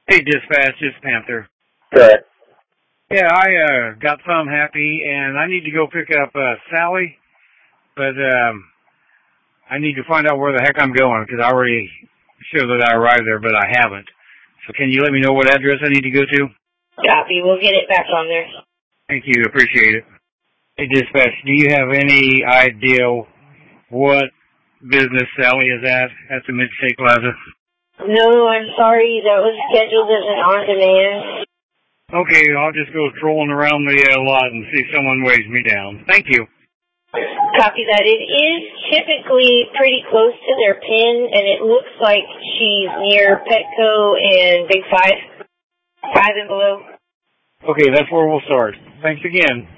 Hey, dispatch, it's Panther. Good. Yeah, I got some happy, and I need to go pick up Sally, but I need to find out where the heck I'm going, because I already showed that I arrived there, but I haven't. So can you let me know what address I need to go to? Copy. We'll get it back on there. Thank you. Appreciate it. Hey, dispatch, do you have any idea what business Sally is at the Mid-State Plaza? No, I'm sorry. That was scheduled as an on-demand. Okay, I'll just go strolling around the lot and see if someone waves me down. Thank you. Copy that. It is typically pretty close to their pin, and it looks like she's near Petco and Big Five and below. Okay, that's where we'll start. Thanks again.